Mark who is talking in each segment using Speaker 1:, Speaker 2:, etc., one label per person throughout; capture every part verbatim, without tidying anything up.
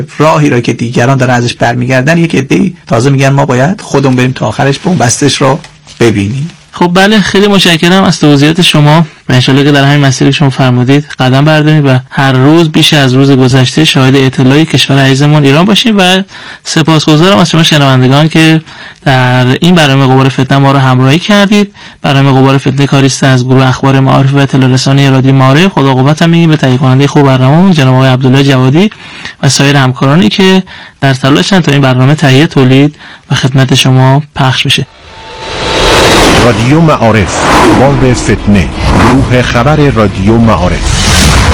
Speaker 1: راهی را که دیگران دارن ازش برمیگردن، یک عده‌ای تازه میگن ما باید خودمون بریم تا آخرش بنبستش رو ببینیم.
Speaker 2: خب بله، خیلی متشکرم از توضیحات شما. ان شاءالله که در همین مسیری که شما فرمودید قدم بردارید و هر روز بیش از روز گذشته شاهد اطلاعی کشور عزیزمون ایران باشیم. و سپاسگزارم از شما شنوندگان که در این برنامه غبار فتنه ما رو همراهی کردید. برنامه غبار فتنه کاریست از گروه اخبار معارف و اطلاع رسانی رادیو معارف. خدا قوت هم میگیم به تهیه کننده خوب برنامه جناب آقای عبدالله جوادی و سایر همکارانی که در تلاشن تا این برنامه تهیه، تولید و خدمت شما پخش بشه.
Speaker 3: رادیو معارف، باب فتنه، گروه خبر رادیو معارف.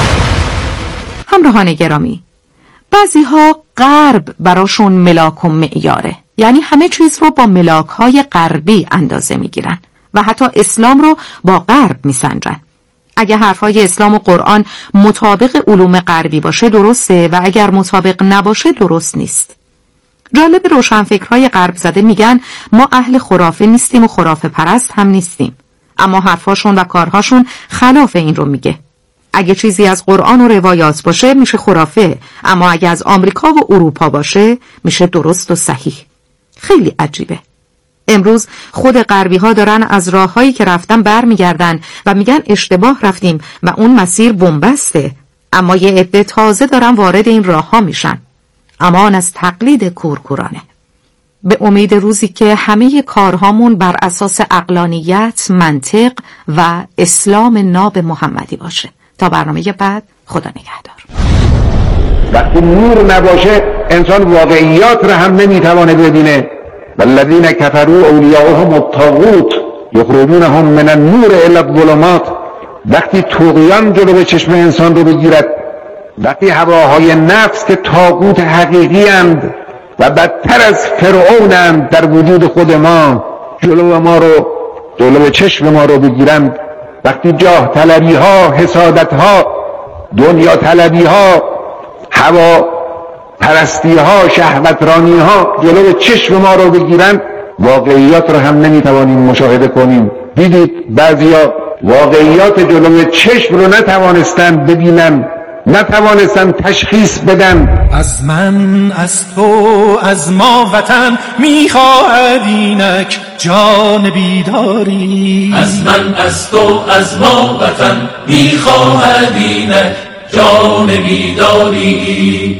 Speaker 4: همراهان گرامی، بعضی ها غرب براشون ملاک و معیاره، یعنی همه چیز رو با ملاک های غربی اندازه میگیرن و حتی اسلام رو با غرب میسنجن. اگه حرفای اسلام و قرآن مطابق علوم غربی باشه درسته و اگر مطابق نباشه درست نیست. جالب، روشنفکرهای غرب زده میگن ما اهل خرافه نیستیم و خرافه پرست هم نیستیم، اما حرفاشون و کارهاشون خلاف این رو میگه. اگه چیزی از قرآن و روایات باشه میشه خرافه، اما اگه از آمریکا و اروپا باشه میشه درست و صحیح. خیلی عجیبه. امروز خود غربی ها دارن از راههایی که رفتن بر میگردن و میگن اشتباه رفتیم و اون مسیر بنبسته، اما یه عده تازه دارن وارد این راه ها میشن. امان از تقلید کورکورانه. به امید روزی که همه کارهامون بر اساس عقلانیت، منطق و اسلام ناب محمدی باشه. تا برنامه بعد، خدا نگهدار.
Speaker 5: وقتی نور نباشه انسان واقعیات رو هم نمیتوانه ببینه. والذین کفروا اولیاءهم الطاغوت یخرجونهم من النور الی الظلمات. وقتی طغیان جلوی چشم انسان رو بگیرد، وقتی هواهای نفس که طاغوت حقیقی اند و بدتر از فرعونند در وجود خود ما جلو ما رو جلو چشم ما رو بگیرند، وقتی جاه طلبی ها، حسادت ها، دنیا طلبی ها، هوا پرستی ها، شهوترانی ها جلو چشم ما رو بگیرند، واقعیات رو هم نمیتوانیم مشاهده کنیم. دیدید بعضیا واقعیات جلو چشم رو نتوانستن ببینن، نتوانستن تشخیص بدن.
Speaker 6: از من، از تو، از ما وطن میخواهد اینک جان بیداری.
Speaker 7: از من، از تو، از ما وطن میخواهد اینک جان بیداری.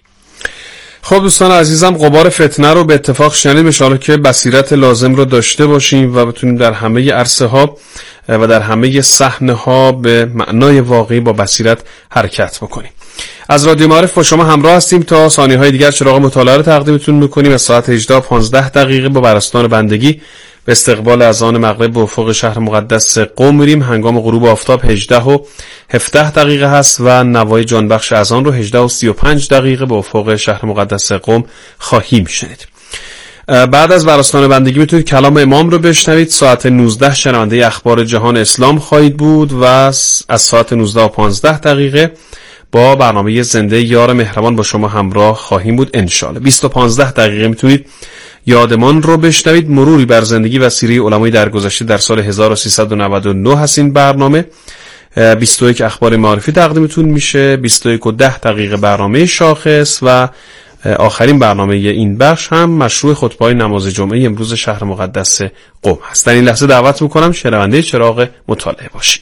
Speaker 8: خب دوستان عزیزم، غبار فتنه رو به اتفاق شنیدیم. ان شاءالله که بصیرت لازم رو داشته باشیم و بتونیم در همه عرصه ها و در همه صحنه ها به معنای واقعی با بصیرت حرکت بکنیم. از رادیو معارف با شما همراه هستیم تا ثانیه های دیگر چراغ مطالعه رو تقدیمتون میکنیم. از ساعت هجده و پانزده دقیقه با برستان بندگی به استقبال اذان مغرب به افق شهر مقدس قم میریم. هنگام غروب آفتاب هجده و هفده دقیقه هست و نوای جانبخش اذان رو هجده و سی و پنج دقیقه به افق شهر مقدس قم خواهیم شنید. بعد از برستان بندگی میتونید کلام امام رو بشنوید. ساعت نوزده شنونده اخبار جهان اسلام خواهید بود و از ساعت نوزده و پانزده دقیقه با برنامه زنده یار مهربان با شما همراه خواهیم بود انشالله. بیست و پانزده دقیقه میتونید یادمان رو بشنوید، مروری بر زندگی و سیره علمای درگذشته در سال هزار و سیصد و نود و نه هست این برنامه. بیست و یک اخبار معرفی تقدیمتون میشه، بیست و یک و ده دقیقه برنامه شاخص و آخرین برنامه این بخش هم مشروع خطبه‌های نماز جمعه امروز شهر مقدس قم هست. در این لحظه دعوت میکنم شنونده چراغ مطالعه باشید.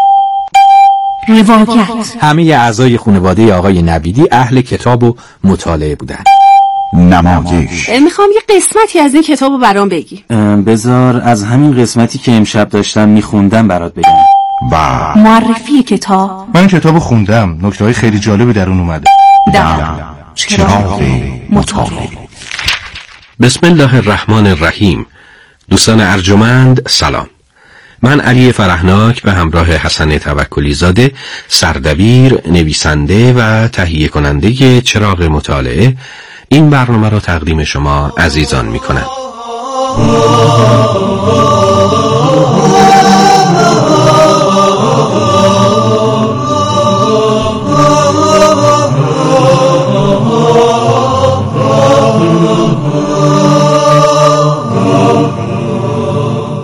Speaker 9: روایت. همه اعضای خانواده آقای نویدی اهل کتاب و مطالعه بودن.
Speaker 10: نمایش. میخوام یه قسمتی از این کتاب رو برام بگی.
Speaker 11: بذار از همین قسمتی که امشب داشتم میخوندم برات بگم.
Speaker 10: با معرفی کتاب.
Speaker 12: من این کتاب خوندم، نکته‌های خیلی جالبی در اون اومده.
Speaker 10: دم چراغ مطالعه.
Speaker 13: بسم الله الرحمن الرحیم. دوستان ارجمند سلام. من علی فرحناک به همراه حسن توکلی زاده، سردبیر، نویسنده و تهیه کننده چراغ مطالعه، این برنامه را تقدیم شما عزیزان می کنم.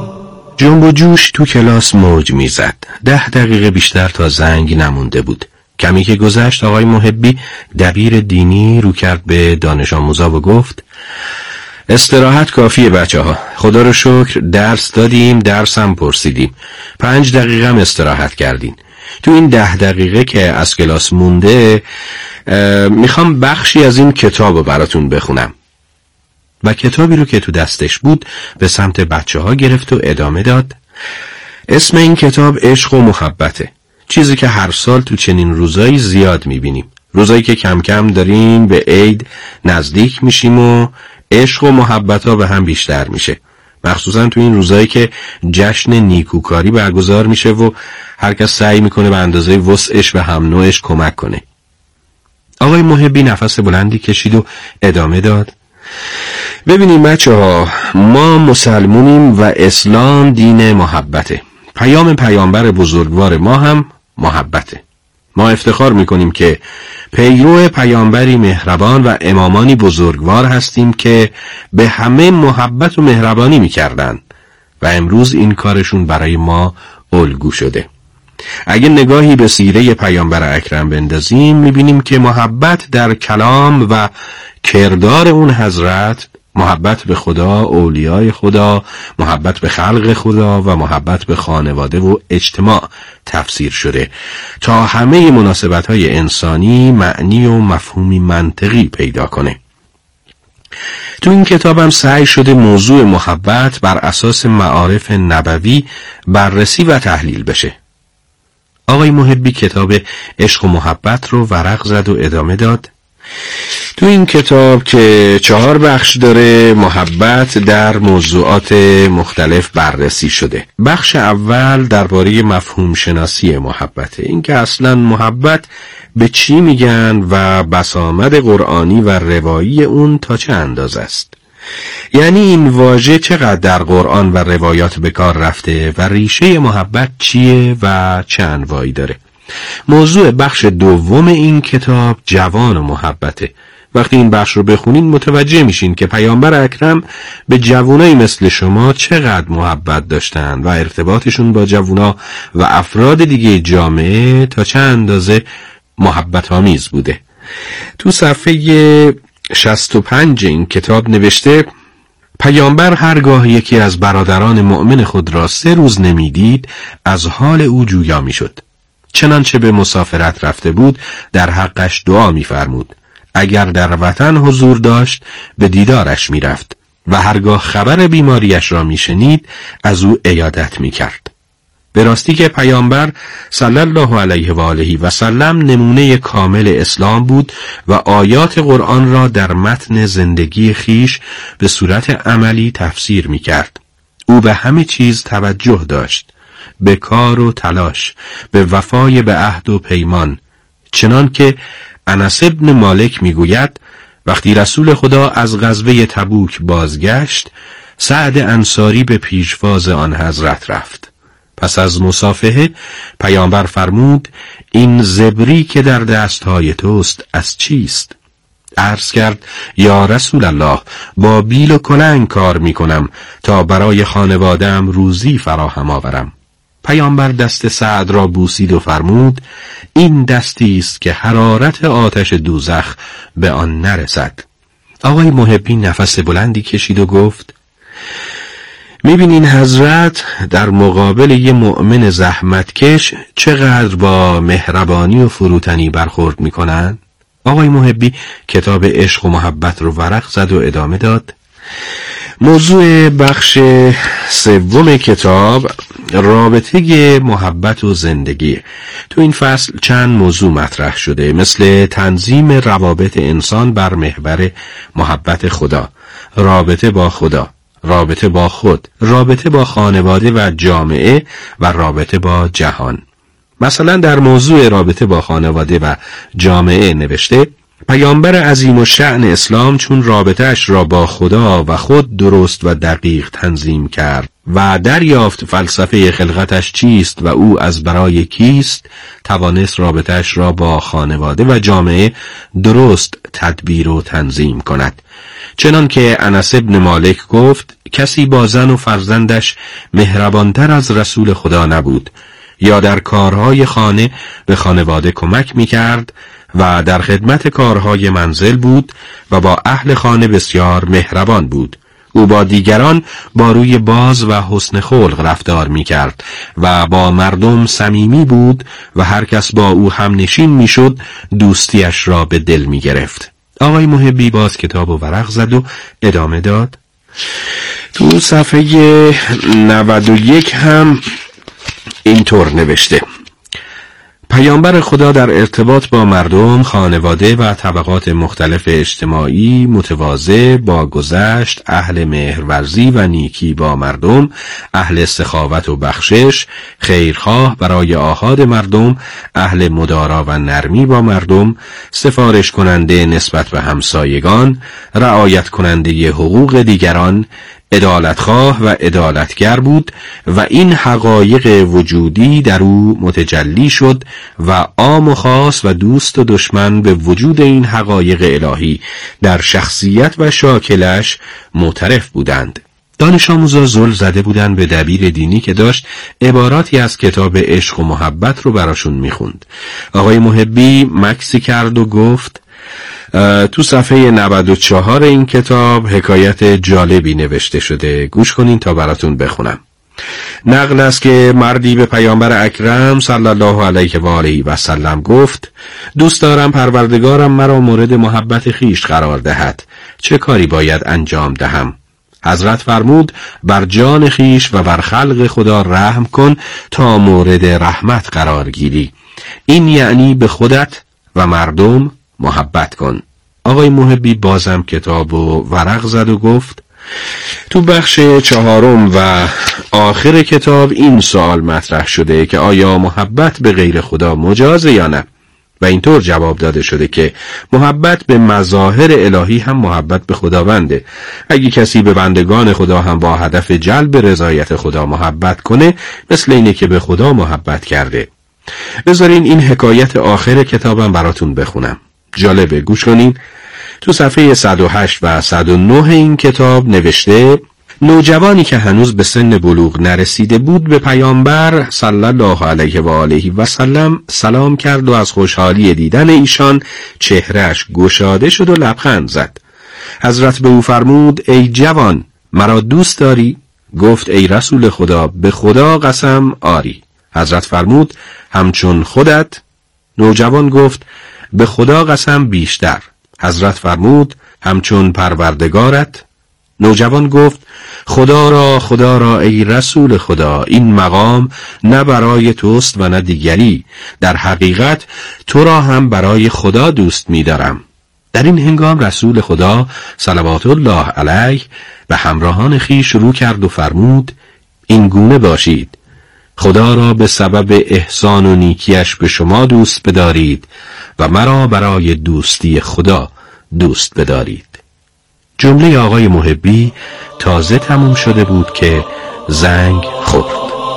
Speaker 13: جنب و جوش تو کلاس موج میزد. ده دقیقه بیشتر تا زنگ نمونده بود. کمی که گذشت آقای محبی دبیر دینی رو کرد به دانش آموزا و گفت استراحت کافیه بچه ها. خدا رو شکر درس دادیم، درس هم پرسیدیم، پنج دقیقه هم استراحت کردین. تو این ده دقیقه که از کلاس مونده میخوام بخشی از این کتاب رو براتون بخونم. و کتابی رو که تو دستش بود به سمت بچه ها گرفت و ادامه داد. اسم این کتاب عشق و محبته، چیزی که هر سال تو چنین روزایی زیاد میبینیم، روزایی که کم کم داریم به عید نزدیک میشیم و عشق و محبت ها به هم بیشتر میشه، مخصوصا تو این روزایی که جشن نیکوکاری برگزار میشه و هر کس سعی میکنه به اندازه وسعش به هم نوعش کمک کنه. آقای محبی نفس بلندی کشید و ادامه داد. ببینیم بچه ها، ما مسلمونیم و اسلام دین محبته. پیام پیامبر بزرگوار ما هم محبته. ما افتخار میکنیم که پیرو پیامبری مهربان و امامانی بزرگوار هستیم که به همه محبت و مهربانی میکردن و امروز این کارشون برای ما الگو شده. اگه نگاهی به سیره پیامبر اکرم بندازیم میبینیم که محبت در کلام و کردار اون حضرت، محبت به خدا، اولیای خدا، محبت به خلق خدا و محبت به خانواده و اجتماع تفسیر شده تا همه مناسبت‌های انسانی معنی و مفهومی منطقی پیدا کنه. تو این کتابم سعی شده موضوع محبت بر اساس معارف نبوی بررسی و تحلیل بشه. آقای محبی کتاب عشق و محبت رو ورق زد و ادامه داد. تو این کتاب که چهار بخش داره، محبت در موضوعات مختلف بررسی شده. بخش اول درباره مفهوم شناسی محبته، این که اصلا محبت به چی میگن و بسامد قرآنی و روایی اون تا چه اندازه است. یعنی این واژه چقدر در قرآن و روایات به کار رفته و ریشه محبت چیه و چه انواعی داره. موضوع بخش دوم این کتاب جوان و محبته. وقتی این بخش رو بخونین متوجه میشین که پیامبر اکرم به جوانایی مثل شما چقدر محبت داشتن و ارتباطشون با جوانا و افراد دیگه جامعه تا چه اندازه محبت آمیز بوده. تو صفحه شصت و پنج این کتاب نوشته پیامبر هرگاه یکی از برادران مؤمن خود را سه روز نمیدید از حال او جویا میشد. چنانچه به مسافرت رفته بود در حقش دعا می‌فرمود. اگر در وطن حضور داشت به دیدارش می‌رفت و هرگاه خبر بیماریش را می‌شنید از او عیادت می‌کرد. به راستی که پیامبر صلی الله علیه و آله و سلم نمونه کامل اسلام بود و آیات قرآن را در متن زندگی خیش به صورت عملی تفسیر می‌کرد. او به همه چیز توجه داشت، به کار و تلاش، به وفای به عهد و پیمان، چنان که انس ابن مالک میگوید وقتی رسول خدا از غزوه تبوک بازگشت سعد انصاری به پیشواز آن حضرت رفت. پس از مصافحه پیامبر فرمود این زبری که در دستهای توست از چیست؟ عرض کرد یا رسول الله با بیل و کلنگ کار میکنم تا برای خانواده‌ام روزی فراهم آورم. پیامبر دست سعد را بوسید و فرمود این دستی است که حرارت آتش دوزخ به آن نرسد. آقای محبی نفس بلندی کشید و گفت میبینین حضرت در مقابل یه مؤمن زحمتکش چقدر با مهربانی و فروتنی برخورد میکنن؟ آقای محبی کتاب عشق و محبت رو ورق زد و ادامه داد. موضوع بخش سوم کتاب رابطه محبت و زندگی. تو این فصل چند موضوع مطرح شده مثل تنظیم روابط انسان بر محور محبت خدا، رابطه با خدا، رابطه با خود، رابطه با خانواده و جامعه و رابطه با جهان. مثلا در موضوع رابطه با خانواده و جامعه نوشته پیامبر عظیم الشأن اسلام چون رابطه‌اش را با خدا و خود درست و دقیق تنظیم کرد و دریافت فلسفه خلقتش چیست و او از برای کیست، توانست رابطه‌اش را با خانواده و جامعه درست تدبیر و تنظیم کند. چنان که انس ابن مالک گفت کسی با زن و فرزندش مهربانتر از رسول خدا نبود. یا در کارهای خانه به خانواده کمک می‌کرد و در خدمت کارهای منزل بود و با اهل خانه بسیار مهربان بود. او با دیگران با روی باز و حسن خلق رفتار می‌کرد و با مردم صمیمی بود و هر کس با او هم نشین می‌شد دوستیش را به دل می‌گرفت. آقای محبی باز کتاب و ورق زد و ادامه داد. تو صفحه نود و یک هم اینطور نوشته: پیامبر خدا در ارتباط با مردم، خانواده و طبقات مختلف اجتماعی متواضع با گذشت، اهل مهرورزی و نیکی با مردم، اهل سخاوت و بخشش، خیرخواه برای آحاد مردم، اهل مدارا و نرمی با مردم، سفارش کننده نسبت به همسایگان، رعایت کننده حقوق دیگران، عدالتخواه و عدالتگر بود و این حقایق وجودی در او متجلی شد و عام و خاص و دوست و دشمن به وجود این حقایق الهی در شخصیت و شاکلش معترف بودند. دانش آموزا زل زده بودند به دبیر دینی که داشت عباراتی از کتاب عشق و محبت رو براشون میخوند. آقای محبی مکسی کرد و گفت: تو صفحه نود و چهار این کتاب حکایت جالبی نوشته شده، گوش کنین تا براتون بخونم. نقل است که مردی به پیامبر اکرم صلی الله علیه و آله و سلم گفت: دوست دارم پروردگارم مرا مورد محبت خیش قرار دهد، چه کاری باید انجام دهم؟ حضرت فرمود: بر جان خیش و بر خلق خدا رحم کن تا مورد رحمت قرار گیری. این یعنی به خودت و مردم محبت کن. آقای محبی بازم کتاب و ورق زد و گفت: تو بخش چهارم و آخر کتاب این سوال مطرح شده که آیا محبت به غیر خدا مجازه یا نه؟ و اینطور جواب داده شده که محبت به مظاهر الهی هم محبت به خداونده. اگه کسی به بندگان خدا هم با هدف جلب رضایت خدا محبت کنه، مثل اینه که به خدا محبت کرده. بذارین این حکایت آخر کتابم براتون بخونم. جالبه، گوش کنین. تو صفحه صد و هشت و صد و نه این کتاب نوشته: نوجوانی که هنوز به سن بلوغ نرسیده بود به پیامبر صلی الله علیه و آله و سلم سلام کرد و از خوشحالی دیدن ایشان چهرهش گشاده شد و لبخند زد. حضرت به او فرمود: ای جوان، مرا دوست داری؟ گفت: ای رسول خدا، به خدا قسم آری. حضرت فرمود: همچون خودت؟ نوجوان گفت: به خدا قسم بیشتر. حضرت فرمود: همچون پروردگارت؟ نوجوان گفت: خدا را خدا را ای رسول خدا، این مقام نه برای توست و نه دیگری، در حقیقت تو را هم برای خدا دوست می دارم. در این هنگام رسول خدا صلوات الله علیه به همراهان خویش رو کرد و فرمود: این گونه باشید، خدا را به سبب احسان و نیکیش به شما دوست بدارید و مرا برای دوستی خدا دوست بدارید. جمله آقای محبی تازه تموم شده بود که زنگ خورد.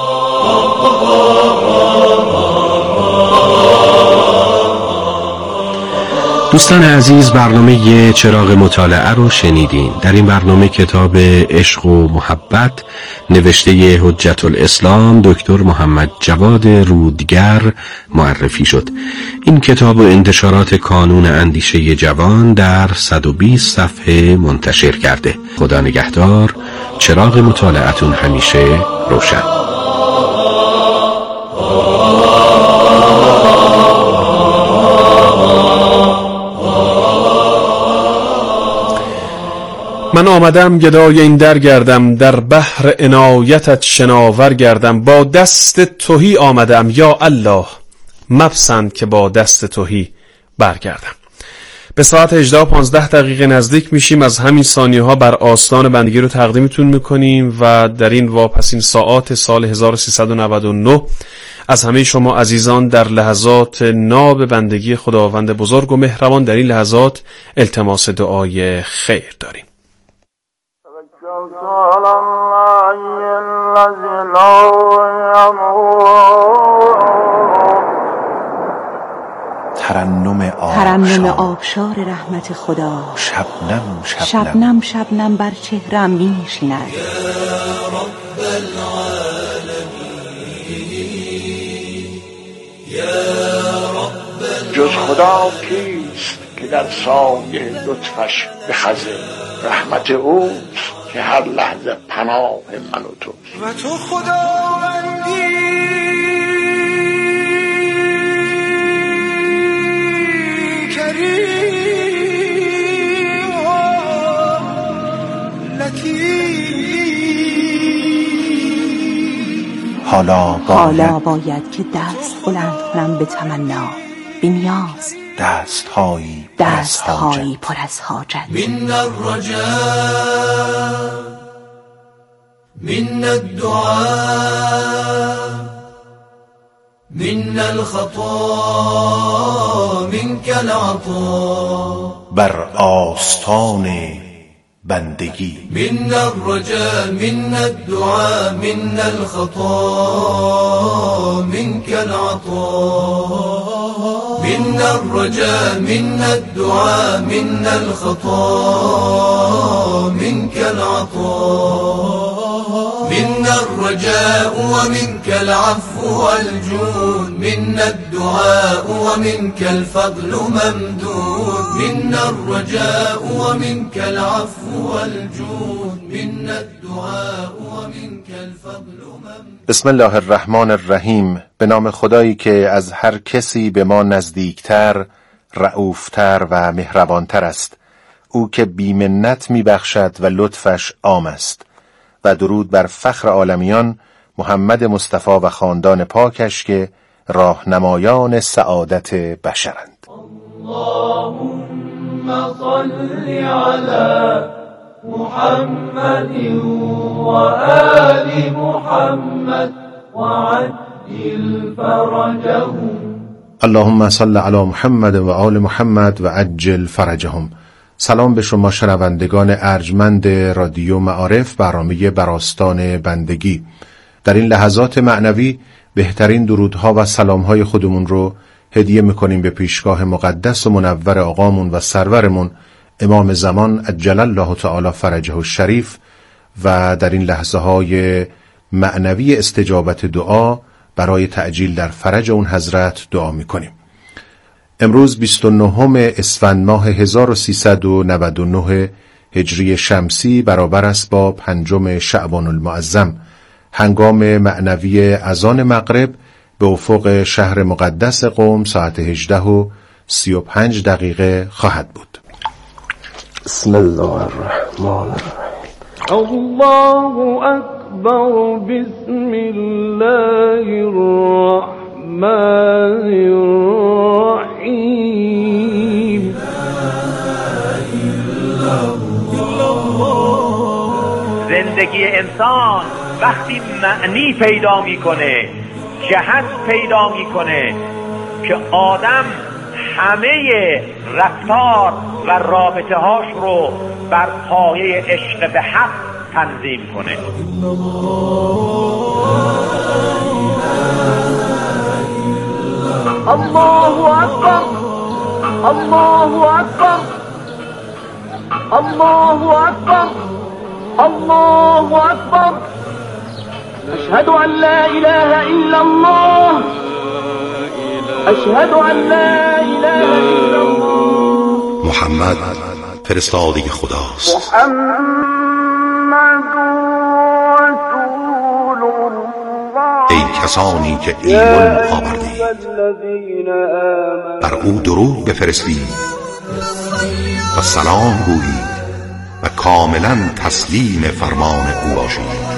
Speaker 13: دوستان عزیز، برنامه چراغ مطالعه رو شنیدین. در این برنامه کتاب عشق و محبت نوشته حجت الاسلام دکتر محمد جواد رودگر معرفی شد. این کتاب و انتشارات کانون اندیشه جوان در صد و بیست صفحه منتشر کرده. خدا نگهدار. چراغ مطالعتون همیشه روشن.
Speaker 8: من آمدم گدای این در گردم، در بحر عنایتت شناور گردم. با دست تهی آمدم یا الله، مپسند که با دست تهی برگردم. به ساعت هجده و پانزده دقیقه نزدیک میشیم. از همین ثانیه ها بر آستان بندگی رو تقدیمتون میکنیم و در این واپسین ساعات سال هزار و سیصد و نود و نه از همه شما عزیزان در لحظات ناب بندگی خداوند بزرگ و مهربان در این لحظات التماس دعای خیر داریم.
Speaker 14: ترنم آبشار,
Speaker 15: ترنم آبشار رحمت خدا،
Speaker 14: شبنم شبنم,
Speaker 15: شبنم شبنم بر چهرم می‌نشیند.
Speaker 7: یا رب العالمین
Speaker 16: خدا کیست که در سایه لطفش بخزه؟ رحمت اوست که هر لحظه پناه من و توست.
Speaker 6: و تو خداوندی کریم و لطیف.
Speaker 14: حالا باید,
Speaker 15: حالا باید که دست بلند کنم به تمنا، به نیاز،
Speaker 14: دست هایی
Speaker 15: دست هایی پر از حاجت.
Speaker 7: من الرجاء من الدعاء من الخطا منك العطا.
Speaker 14: بر آستان بندگی
Speaker 7: من الرجاء من الدعاء من الخطا منك العطا. من الرجاء من الدعاء من الخطا منك العطا. من الرجاء ومنك العفو والجود. من الدعاء ومنك الفضل ممدود. من الرجاء ومنك العفو والجود. من الدعاء ومنك الفضل ممدود.
Speaker 3: بسم الله الرحمن الرحیم. به نام خدایی که از هر کسی به ما نزدیکتر، رئوفتر و مهربانتر است، او که بیمنت میبخشد و لطفش عام است. و درود بر فخر عالمیان محمد مصطفی و خاندان پاکش که راهنمایان سعادت بشرند.
Speaker 7: اللهم صل علی محمد و آل محمد و عجل فرجهم.
Speaker 3: اللهم صل علی محمد و آل محمد و عجل فرجهم. سلام به شما شنوندگان ارجمند رادیو معارف، برنامه براستان بندگی. در این لحظات معنوی بهترین درودها و سلامهای خودمون رو هدیه میکنیم به پیشگاه مقدس و منور آقامون و سرورمون امام زمان عجل الله تعالی فرجه الشریف، و در این لحظه های معنوی استجابت دعا برای تعجیل در فرج اون حضرت دعا میکنیم. امروز بیست و نهم اسفند ماه هزار و سیصد و نود و نه هجری شمسی برابر است با پنجم شعبان المعظم. هنگام معنوی اذان مغرب به افق شهر مقدس قم ساعت هجده و سی و پنج دقیقه خواهد بود.
Speaker 17: بسم الله الرحمن الرحیم.
Speaker 7: الله اکبر. بسم الله الرحمن الرحیم.
Speaker 18: زندگی انسان وقتی معنی پیدا میکنه، جهت پیدا میکنه که آدم همه رفتار و رابطه هاش رو بر پایه عشق به حق تنظیم کنه.
Speaker 7: الله اکبر. الله اکبر. الله اکبر. الله اکبر. اشهد ان لا اله الا الله. اشهد ان لا اله الا الله.
Speaker 19: محمد فرستاده خداست.
Speaker 7: محمد رسول الله.
Speaker 19: ای کسانی که ایمان آوردید، بر او درود بفرستید و سلام گویید و کاملا تسلیم فرمان او باشید.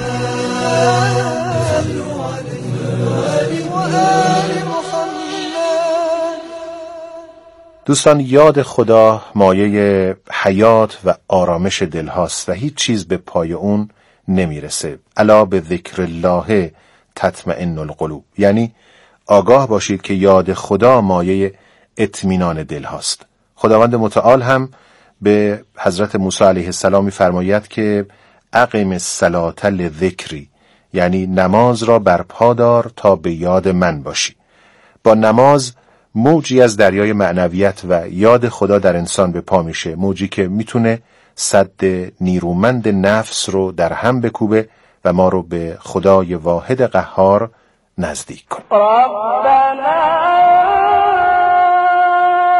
Speaker 3: دوستان، یاد خدا مایه حیات و آرامش دل هاست و هیچ چیز به پای اون نمیرسه. الا به ذکر الله تطمئن القلوب، یعنی آگاه باشید که یاد خدا مایه اطمینان دل هاست. خداوند متعال هم به حضرت موسی علیه السلام می‌فرماید که اقیم الصلاة لذکری، یعنی نماز را برپا دار تا به یاد من باشی. با نماز موجی از دریای معنویت و یاد خدا در انسان به پا میشه، موجی که میتونه سد نیرومند نفس رو در هم بکوبه و ما رو به خدای واحد قهار نزدیک کنه.
Speaker 7: ربنا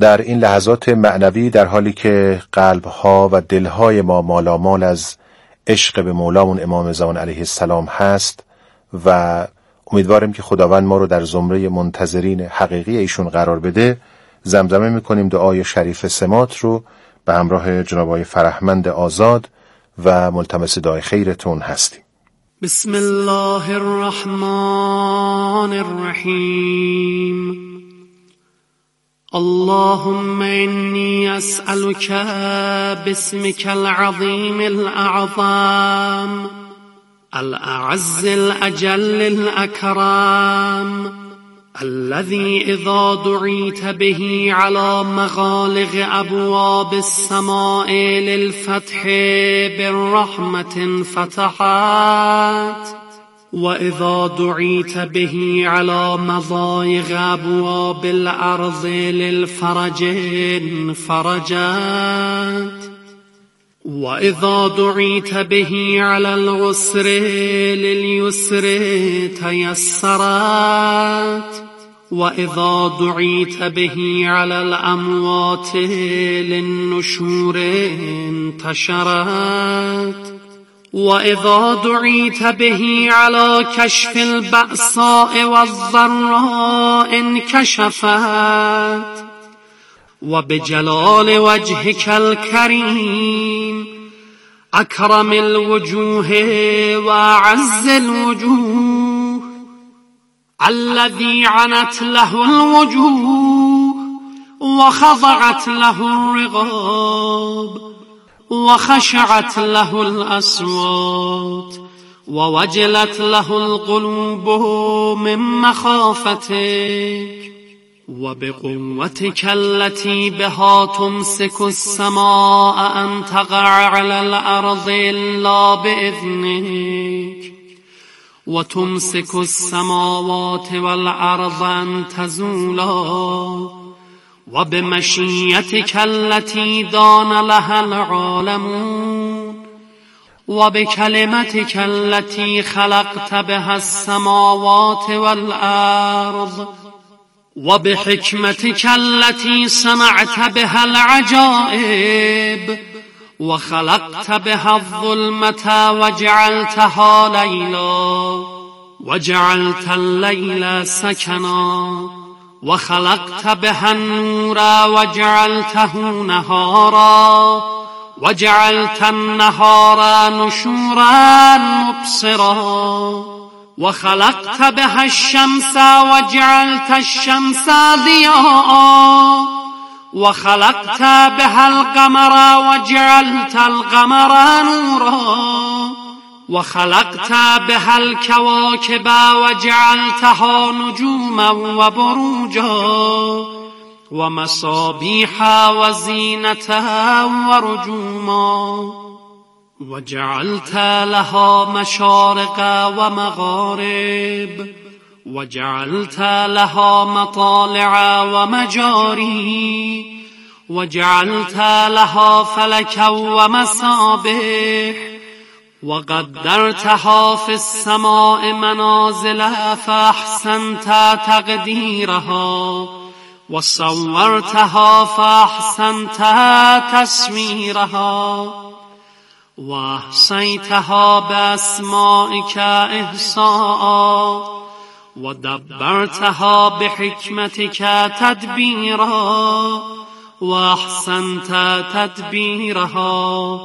Speaker 3: در این لحظات معنوی در حالی که قلبها و دلهای ما مالامال از عشق به مولامون امام زمان علیه السلام هست و امیدواریم که خداوند ما رو در زمره منتظرین حقیقی ایشون قرار بده، زمزمه میکنیم دعای شریف سمات رو به همراه جناب آقای فرهمند آزاد و ملتمس دعای خیرتون هستیم.
Speaker 20: بسم الله الرحمن الرحیم. اللهم إني أسألك باسمك العظيم الأعظم الأعز الأجل الأكرم الذي إذا دعيت به على مغالق أبواب السماء للفتح بالرحمة فتحت وإذا دعيت به على مضايق أبواب الأرض للفرج فرجت وإذا دعيت به على العسر لليسر تيسرت وإذا دعيت به على الأموات للنشور انتشرت وإذا دعيت به على كشف البأساء والضراء انكشفت وبجلال وجهك الكريم أكرم الوجوه وأعز الوجوه الذي عنت له الوجوه وخضعت له الرقاب وخشعت له الأصوات ووجلت له القلوب من مخافتك وبقوتك التي بها تمسك السماء أن تقع على الأرض إلا بإذنك وتمسك السماوات والأرض أن تزولا وبمشيتك التي دان لها العالمون وبكلمتك التي خلقت بها السماوات والأرض وبحكمتك التي صنعت بها العجائب وخلقت بها الظلمة وجعلتها ليلا وجعلت الليل سكنا وخلقت بها النور وجعلته نهارا وجعلت النهار نشورا مبصرا وخلقت بها الشمس وجعلت الشمس ضياء وخلقت بها القمر وجعلت القمر نورا وخلقت بها الكواكب وجعلتها نجوما وبروجا ومصابيح وزينة ورجوما وجعلت لها مشارق ومغارب وجعلت لها مطالع ومجاري وجعلت لها فلكا ومصابيح وقدرتها في السماء منازل فأحسنت تقديرها وصورتها فأحسنت تصويرها وأحصيتها بأسمائك إحصاء ودبرتها بحكمتك تدبيرا وأحسنت تدبيرها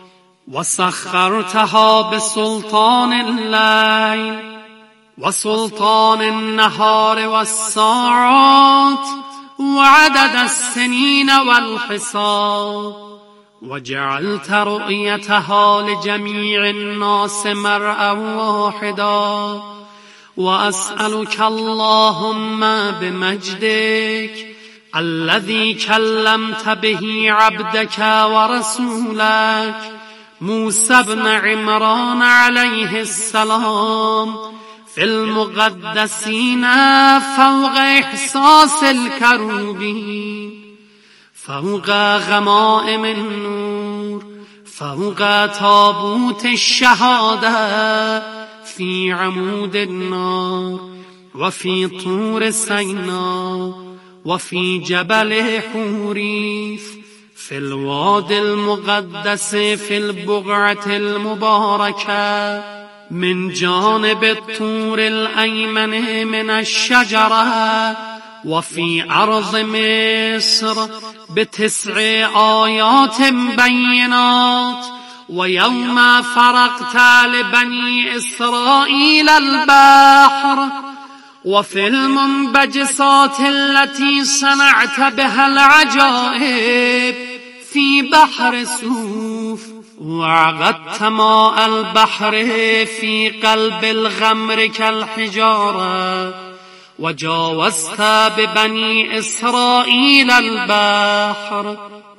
Speaker 20: وسخرتها بسلطان الليل وسلطان النهار والساعات وعدد السنين والحساب وجعلت رؤيتها لجميع الناس مرءا واحدا وأسألك اللهم بمجدك الذي كلمت به عبدك ورسولك موسى بن عمران عليه السلام في المقدسين فوق إحساس الكروبين فوق غمائم النور فوق تابوت الشهادة في عمود النار وفي طور سيناء وفي جبل حوريث في الوادي المقدس في البقعة المباركة من جانب الطور الأيمن من الشجرة وفي أرض مصر بتسع آيات بينات ويوم فرقت لبني إسرائيل البحر وفي المنبجسات التي صنعت بها العجائب في بحر سوف وعقدت ماء البحر في قلب الغمر كالحجارة وجاوزت ببني إسرائيل البحر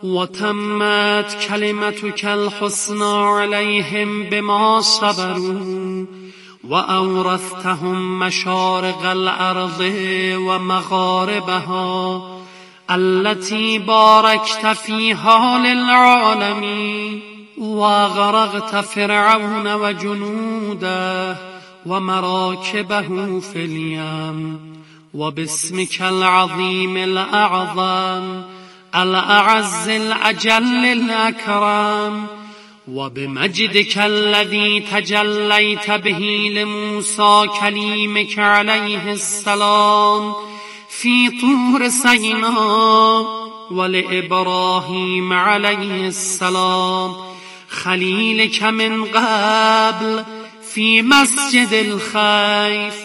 Speaker 20: وتمت كلمتك الحسنى عليهم بما صبروا وأورثتهم مشارق الأرض ومغاربها التي باركت فيها للعالمين وغرقت فرعون وجنوده ومراكبه في اليم وباسمك العظيم الأعظم الأعز الأجل الأكرم وبمجدك الذي تجليت به لموسى كليمك عليه السلام في طور سيناء ولإبراهيم عليه السلام خليلك من قبل في مسجد الخيف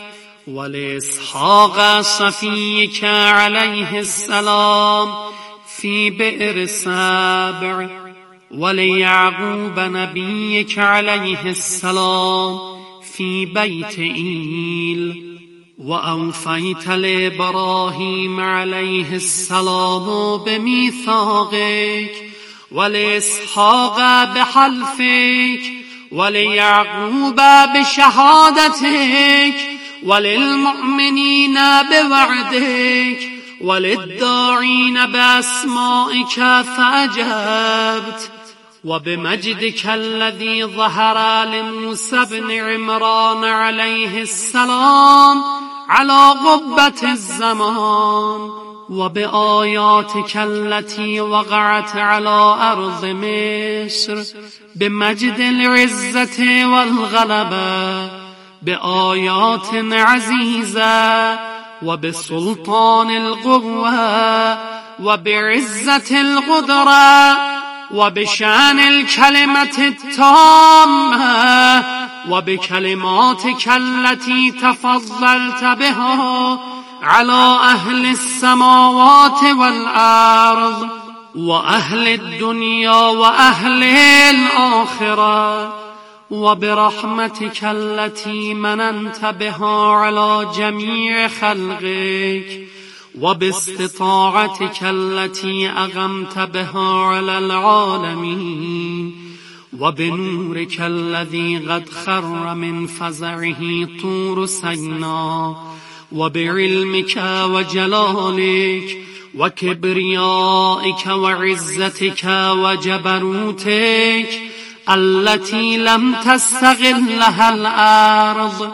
Speaker 20: ولإسحاق صفيك عليه السلام في بئر سبع وليعقوب نبيك عليه السلام في بيت إيل وأوفيت لإبراهيم عليه السلام بميثاقك ولإسحاق بحلفك وليعقوب بشهادتك وللمؤمنين بوعدك وللداعين بأسمائك فأجبت وبمجدك الذي ظهر لموسى بن عمران عليه السلام على قبة الزمان وبآياتك التي وقعت على أرض مصر بمجد العزة والغلبة بآيات عزيزة وبسلطان القوة وبعزة القدرة وبشان الكلمة التامة وبكلماتك التي تفضلت بها على أهل السماوات والأرض وأهل الدنيا وأهل الآخرة وبرحمتك التي مننت بها على جميع خلقك وباستطاعتك التي أغمت بها على العالمين وبنورك الذي قد خر من فزعه طور سيناء وبعلمك وجلالك وكبريائك وعزتك وجبروتك التي لم تستغلها الأرض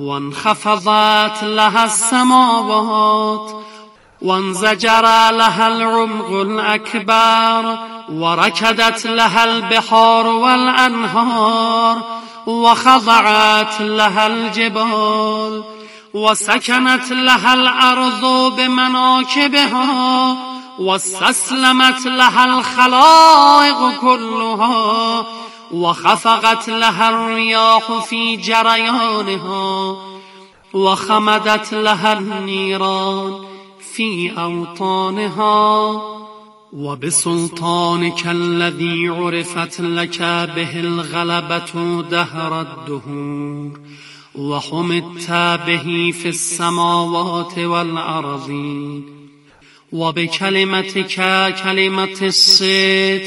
Speaker 20: وانخفضت لها السماوات وانزجر لها العمق الأكبر وركدت لها البحار والأنهار وخضعت لها الجبال وسكنت لها الأرض بمناكبها واستسلمت لها الخلائق كلها وخفقت لها الرياح في جريانها وخمدت لها النيران في أوطانها وبسلطانك الذي عرفت لك به الغلبة دهر الدهور وحمدت به في السماوات والأرضين وبكلمتك كلمة الصدق